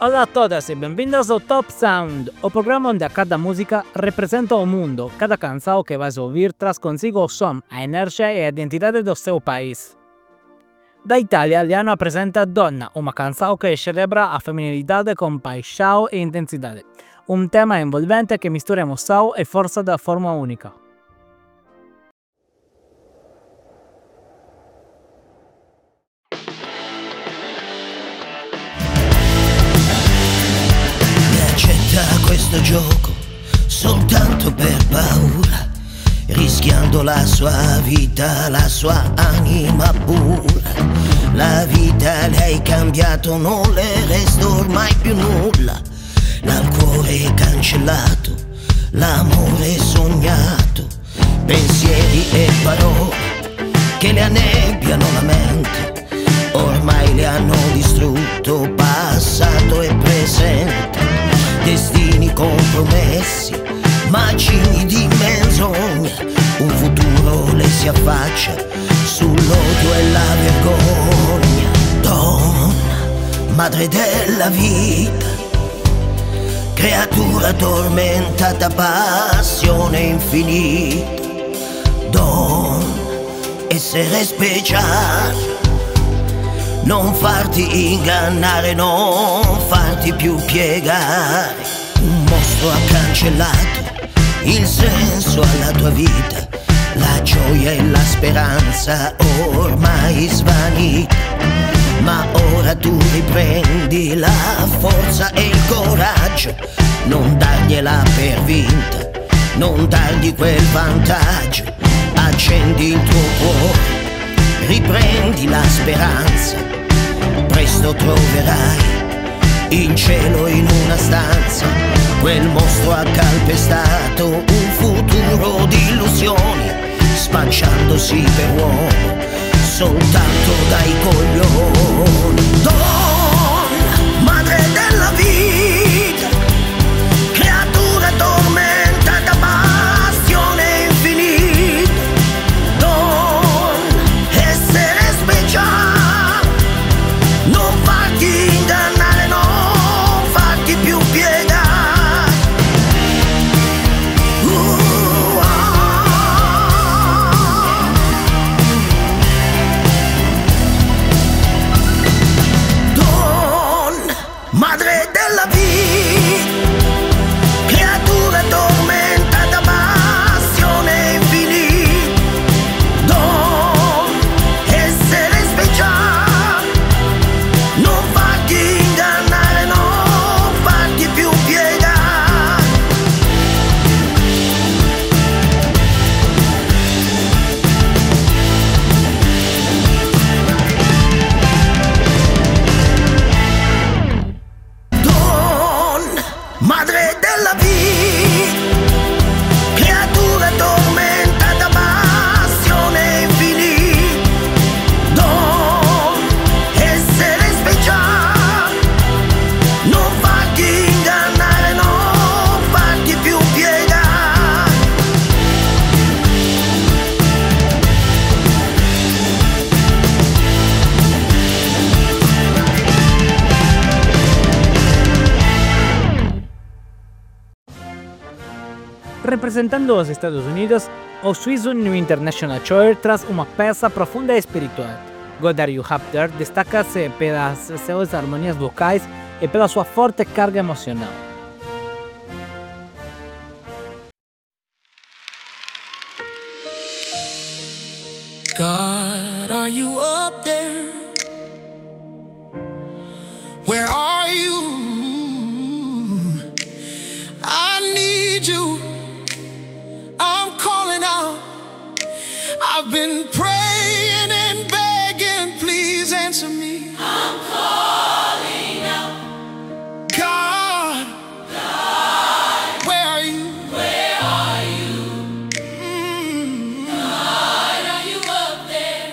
Hola a todas y bienvenidos ao Top Sound, o programa onde a cada música representa o mundo. Cada canção que vais ouvir traz consigo o som, a energia e a identidade do seu país. Da Itália, Liano apresenta Donna, uma canção que celebra a femminilidade com paixão e intensidade. Um tema envolvente que mistura emoção e força da forma única. Questo gioco soltanto per paura, rischiando la sua vita, la sua anima pura. La vita le hai cambiato, non le resta ormai più nulla. Dal cuore cancellato, l'amore sognato, pensieri e parole che le annebbiano la mente, ormai le hanno distrutto passato e presente. Destini compromessi, macini di menzogna, un futuro le si affaccia sull'odio e la vergogna. Donna, madre della vita, creatura tormentata, passione infinita. Donna, essere speciale, non farti ingannare, non farti più piegare. Un mostro ha cancellato il senso alla tua vita, la gioia e la speranza ormai svanita. Ma ora tu riprendi la forza e il coraggio, non dargliela per vinta, non dargli quel vantaggio. Accendi il tuo cuore, riprendi la speranza, presto troverai in cielo in una stanza quel mostro ha calpestato un futuro di illusioni, spacciandosi per uomo soltanto dai coglioni. Donna, madre della vita, creatura tormentata, passione infinita. Donna, essere speciale, non farti ingannare, non farti più piegare. Donna, madre della vita, creatura tormentata, passione infinita. Donna, essere speciale, non farti ingannare, non farti più piegare. Donna, madre della vita, creatura tormentata, passione infinita. Donna, essere speciale, non farti ingannare, non farti più piegare. Representando os Estados Unidos, o Suizo New International Choir traz uma peça profunda e espiritual. God Are You Up There destaca-se pelas suas harmonias vocais e pela sua forte carga emocional. God, are you up there? Where are you? I need you. I'm calling out. I've been praying and begging, please answer me. I'm calling out. God, where are you? Where are you? God, are you up there?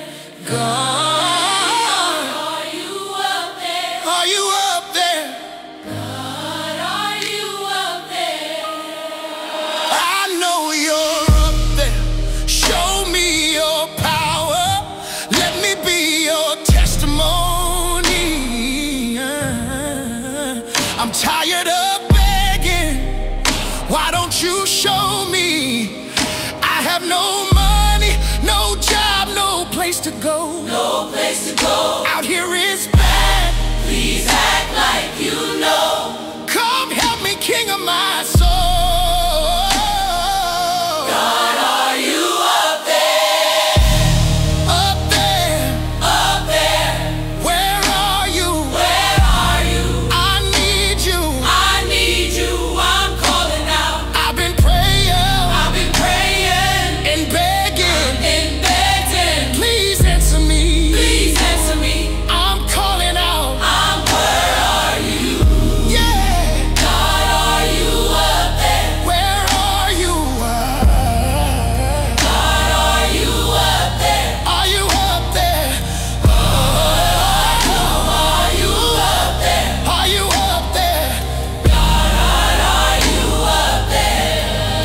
God, are you up there? Are you up there? God, are you up there? I know you're up there. Show me your power. won't you show me? I have no money, no job, no place to go. No place to go. Out here is bad. Please act like you know. Come help me, King of my soul. God, are you up there? Up there, Up there. where are you? Where are you? I need you. I need you. I'm calling out. I've been praying I've been praying and begging. and begging. Please answer me. Please answer me. I'm calling out. Where are you? Yeah, God, are you up there? where are you? God, are you up there? Are you up there? Are you up there? Are you up there? God, are you up there?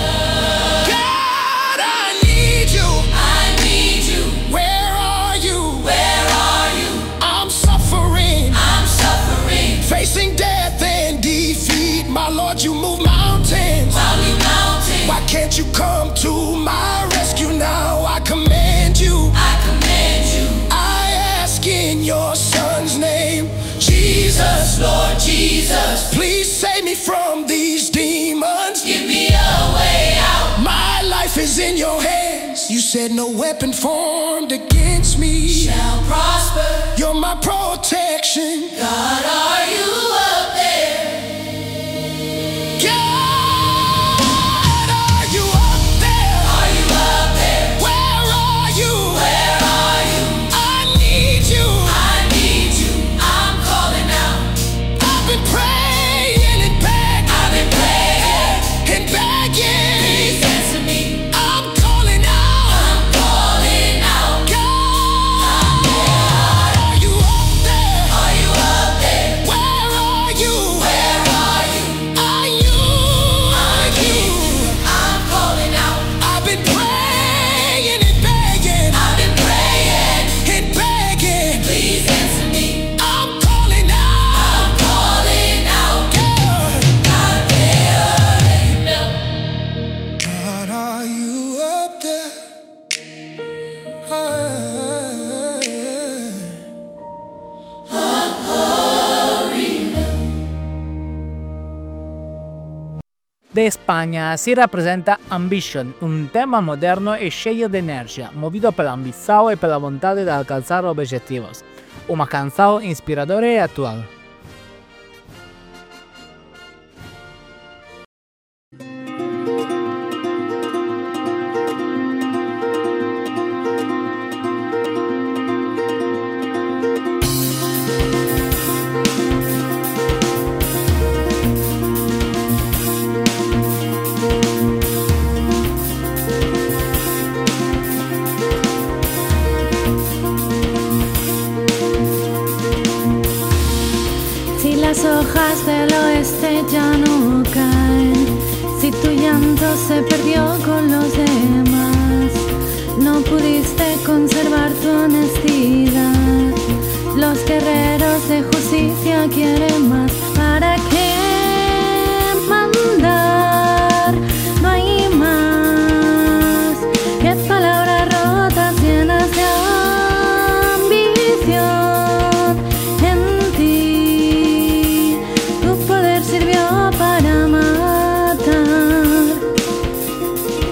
God, I need you. I need you. Where are you? Where are you? I'm suffering, I'm suffering. facing death and defeat. My Lord, you move mountains. Valley mountain. Why can't you come to my rescue now? I command you. I command you. I ask in your son's name, Jesus, Lord Jesus, please save me from these demons. give me a way out. My life is in your hands. You said no weapon formed against me. Shall prosper. You're my protection. God, are you up there? God, are you up there? Are you up there? Where are you? Where are you? I need you. I need you. I'm calling out. I've been praying and begging I've been praying. and begging. Please answer me. I'm calling out. I'm calling out. God, are you up there? Are you up there? Where are you? Where are you? Are you? Are you? I'm calling out. I've been praying and begging I've been praying. and begging. Please answer me. I'm calling out. I'm calling out. God, God, where are you now? God, are you up there? De España si rappresenta Ambition, un tema moderno e cheio de energia, movido pela ambição e pela vontade de alcançar objetivos. Uma canção inspiradora e atual. Si las hojas del oeste ya no caen, si tu llanto se perdió con los demás, no pudiste conservar tu honestidad. Los guerreros de justicia quieren más. ¿Para qué mandar? No hay más que palabras rotas llenas de ambición. En ti tu poder sirvió para matar.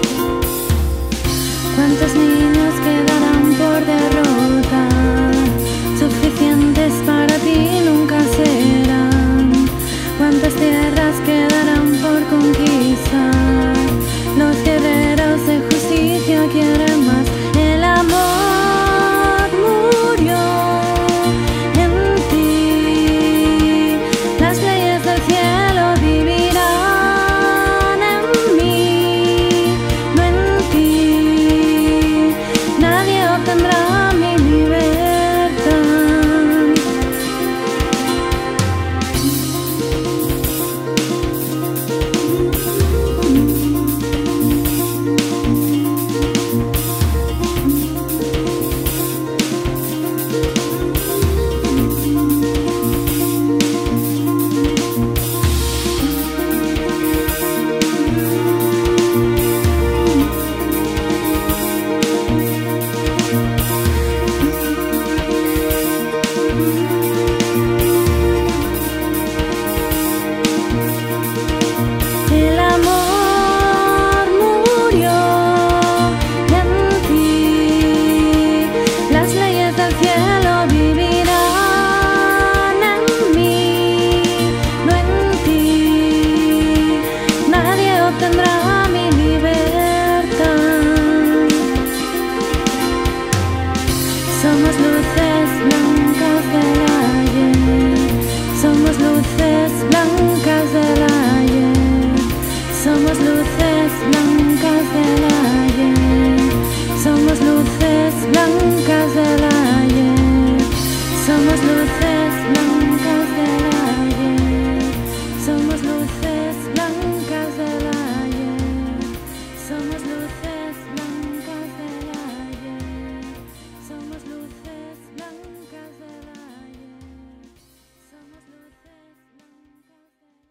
luces blancas del ayer. Somos luces blancas del ayer. Somos luces blancas del ayer. Somos luces blancas del ayer. Somos luces blancas del ayer. Somos luces blancas del ayer. Somos luces blancas del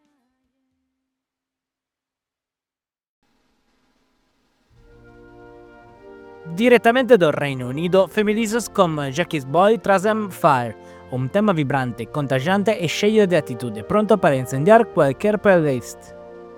ayer. Direttamente dal Regno Unito, Feminizos con Jackie's Boy Trasem Fire, un tema vibrante, contagiante e sceglie di attitudine, pronto per incendiare qualche playlist.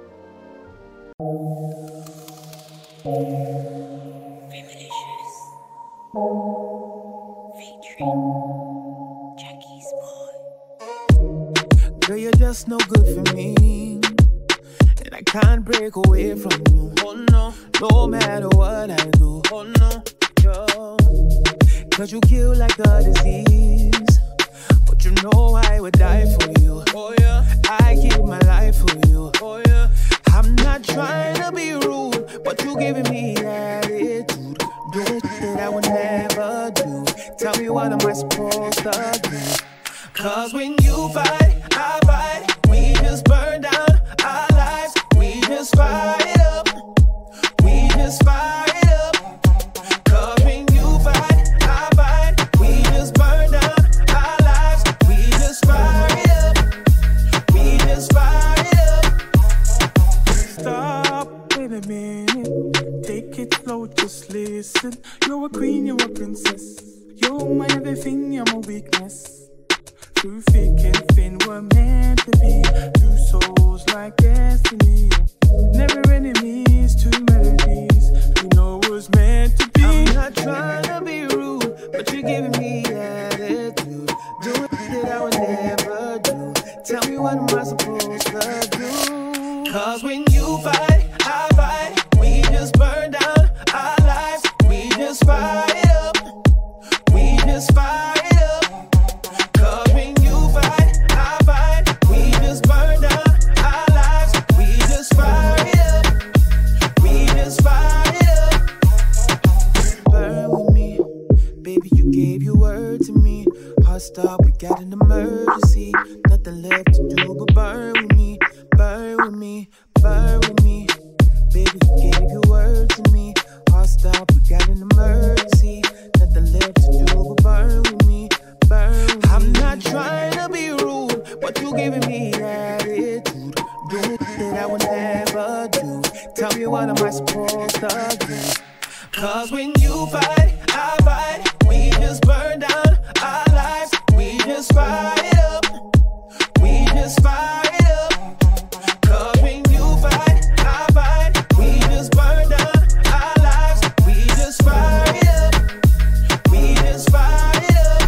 Girl, you're just no good for me, and I can't break away from you. Oh no, no matter what I do. Oh no, yo. Cause you kill like a disease, but you know I would die for you. Oh yeah, I give my life for you. Oh yeah, I'm not trying to be rude, but you giving me attitude. Do it that I would never do. Tell me what am I supposed to do? Cause when you fight, I fight. We just burn down our lives. We just fire it up. We just fire it up. Cause when you fight, I fight. We just burn down our lives. We just fire it up. We just fire it up. Stop, wait a minute. Take it slow, just listen. You're a queen, you're a princess. You're my everything, you're my weakness. Through thick and thin, we're meant to be. Two souls like destiny. Never enemies, two melodies. You know it was meant to be. I'm not trying to be rude, but you're giving me attitude. Do it that I would never do. Tell me what am I supposed to do? Cause when you fight, I fight. We just burn down our lives. We just fire it up. We just fire it up. Cause when you fight, I fight. We just burn down our lives. We just fire it up. We just fire it up. Burn with me, baby, you gave your word to me. Heart stop, we got an emergency. Nothing left to do but burn with me. Burn with me, burn with me. Baby, you gave your word to me. Heart stop, we got an emergency. Nothing left to do but burn with me. Burn with me. I'm not trying to be rude, but you giving me attitude. Do it that I would never do. Tell me what am I supposed to do? Cause when you fight, I fight. We just burn down our lives. We just fire it up. We just fire it up. Cause when you fight, I fight. We just burn down our lives. We just fire it up. We just fire it up.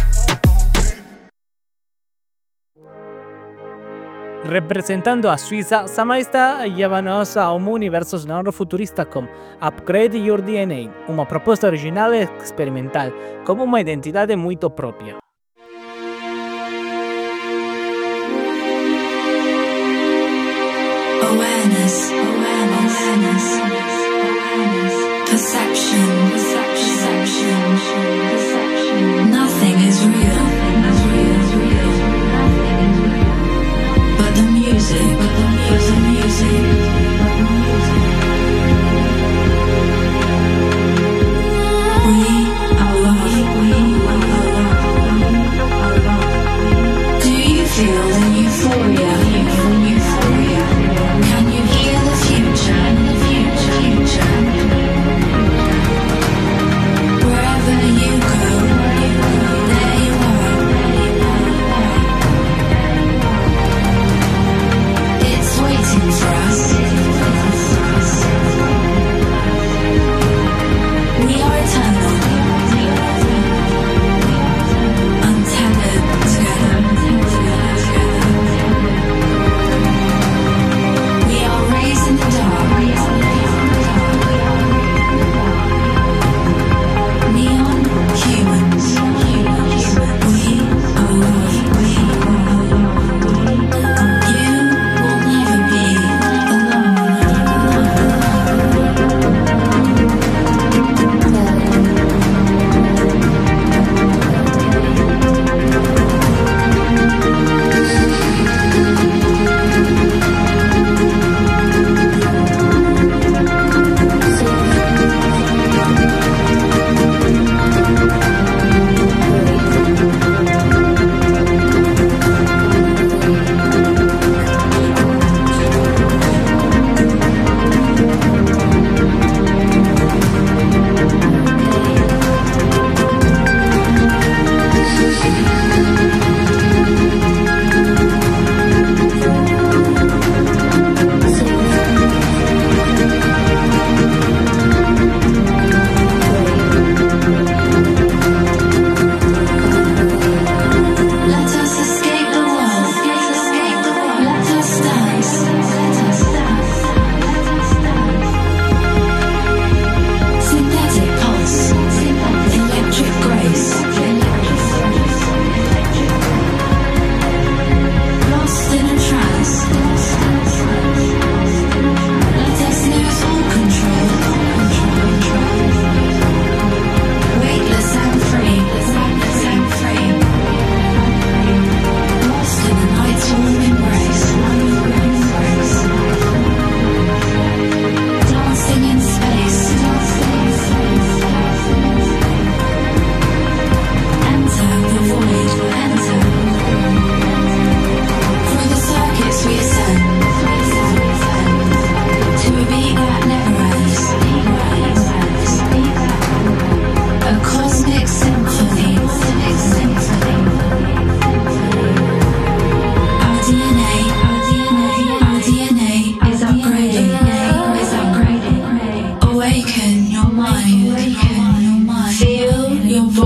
Representando a Suiza, Samaista llévanos a un universo sonoro futurista con Upgrade Your DNA, una proposta originale e experimental, con una identità molto propria. Awareness, awareness, awareness, perception, perception, perception. Nothing is real, but the music, We are love, we are love.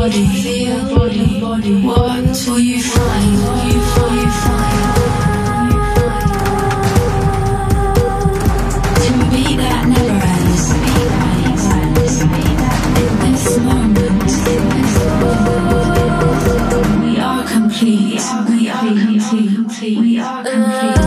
body. What will you find? To be that never ends. In this moment, we are complete. We are complete. We are complete.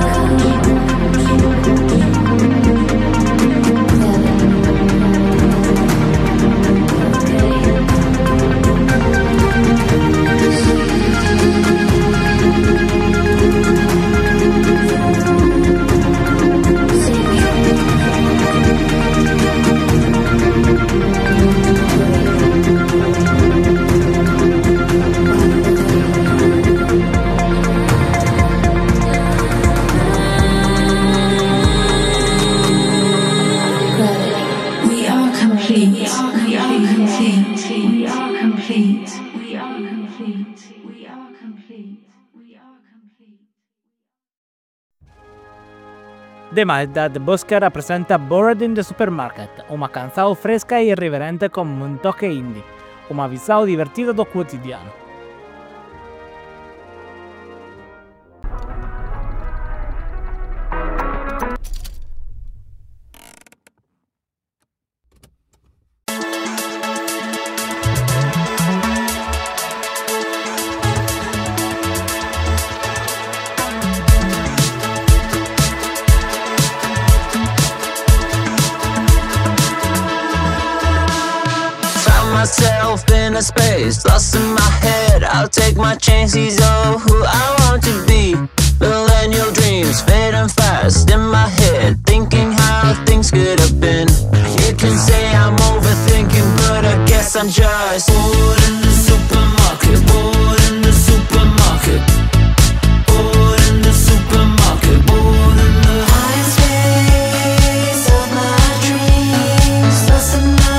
The Maldad Bosque rappresenta Bored in the Supermarket, una canzone fresca e irriverente con un tocco indie, una visione divertita do quotidiano. Myself in a space, lost in my head. I'll take my chances of who I want to be. Millennial dreams fading fast in my head, thinking how things could have been. You can say I'm overthinking, but I guess I'm just bored in the supermarket. Bored in the supermarket. Bored in the supermarket. Bored in the high space of my dreams. Lost in my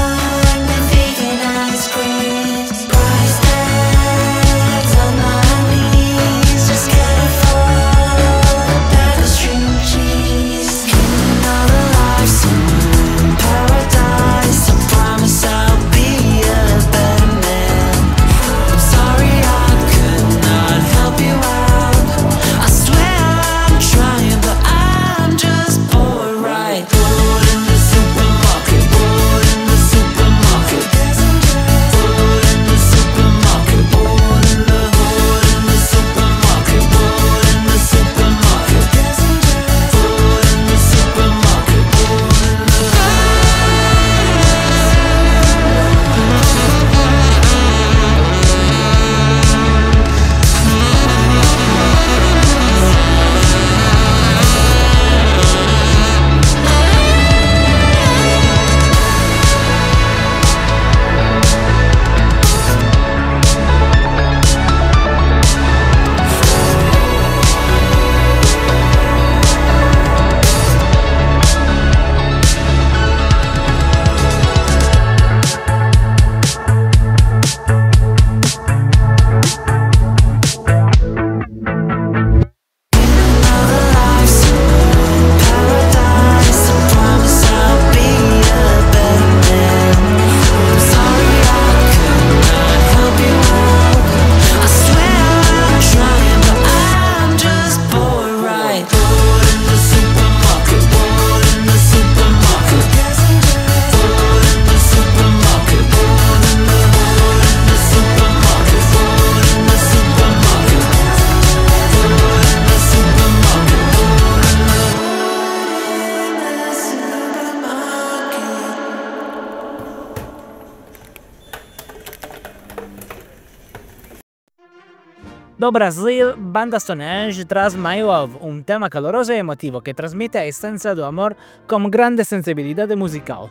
Do Brasil, banda Stonehenge traz My Love, un tema caloroso e emotivo che trasmette a essenza do amor con grande sensibilidade musical.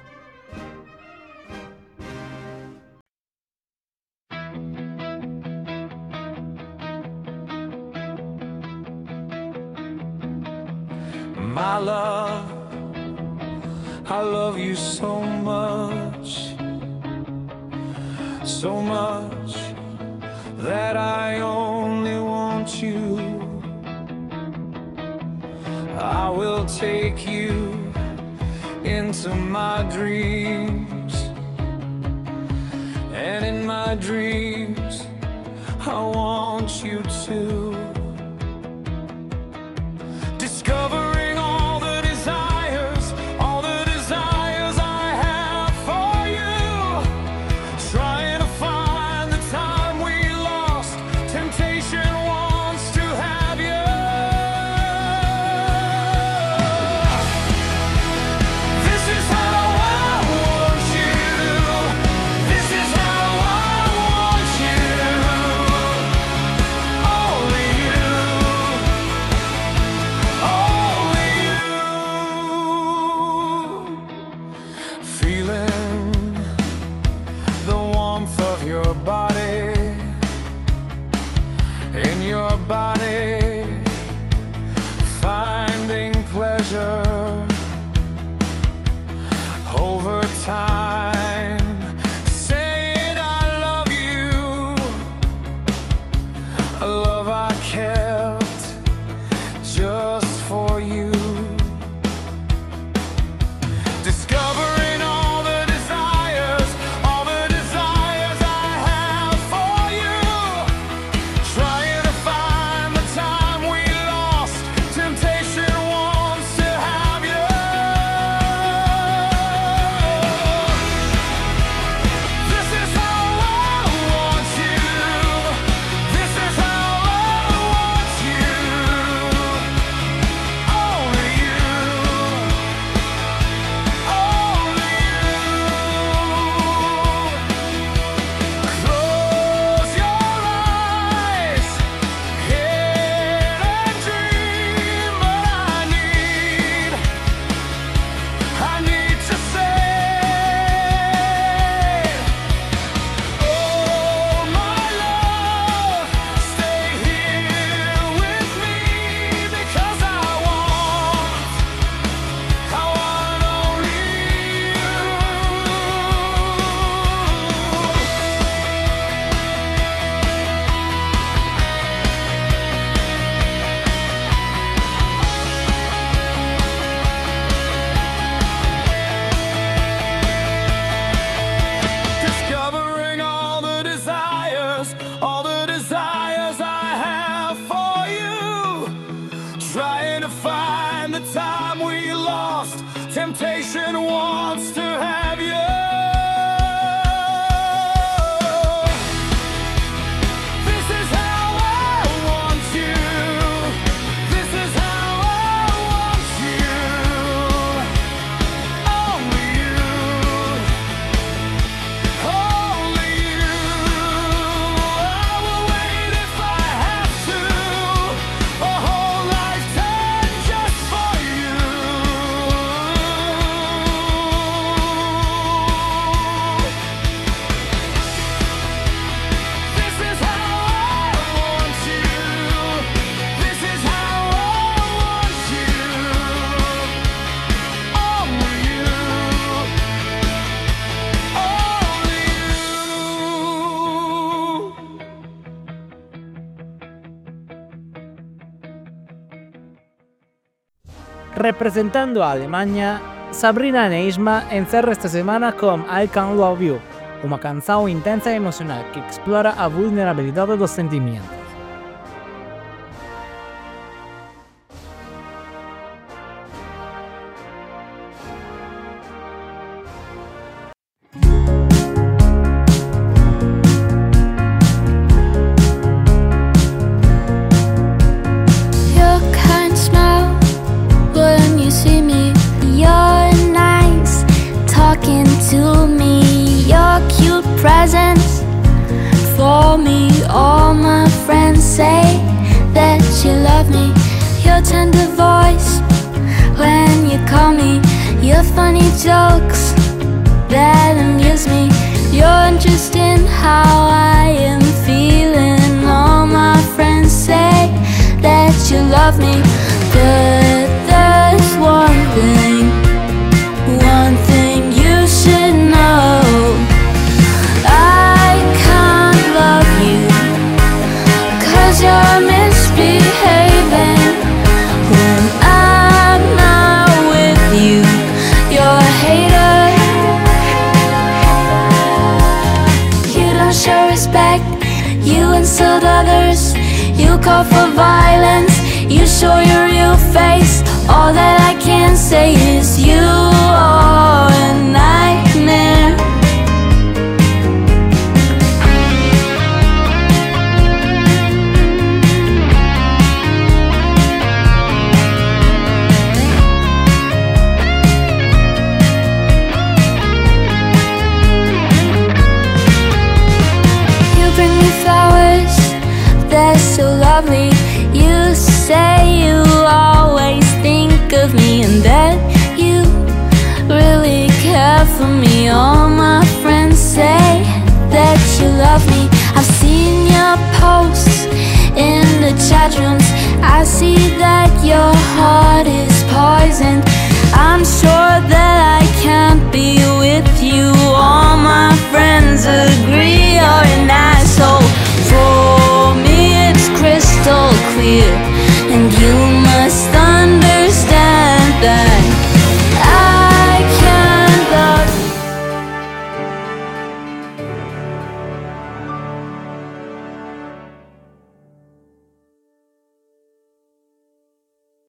My love, I love you so much that I only want you. I will take you into my dreams, and in my my dreams. I want you to. Discovering all the desires I have for you. Trying to find the time we lost. Temptation wants to have you. This is how I want you. This is how I want you. Only you. Only you. Feeling the warmth of your body in your body, finding pleasure over time. Saying I love you, a love I kept just for you. Discovering all the desires I have for you. Trying to find the time we lost. Temptation wants to have you. This is how I want you. This is how I want you. Only you. Only you. Close your eyes, hit and dream, but I need to say, oh my love, stay here with me, because I want only you. Discovering all the desires I have for you. Trying to find the time we lost. Temptation wants to have you. This is how I want you. This is how I want you. Only you. Only you. I will wait if I have to. A whole lifetime just for you. This is how I want you. This is how I want you. Only you. Only you. Representando a Alemania, Sabrina Neischmann encerra esta semana com I Can't Love You, uma canção intensa e emocional que explora a vulnerabilidade dos sentimentos. Your kind smile when you see me. You're nice talking to me. Your cute presence for me. All my friends say that you love me. Your tender voice when you call me. Your funny jokes that amuse me. You're interested in how I am feeling. All my friends say that you love me. But there's one thing you should know. I can't love you, 'cause you're misbehaving. When I'm not with you, you're a hater. You don't show insult others, you call for violence, you show your real face. All that I can say is you are a nightmare. They're so lovely. You say you always think of me and that you really care for me. All my friends say that you love me. I've seen your posts in the chat rooms. I see that your heart is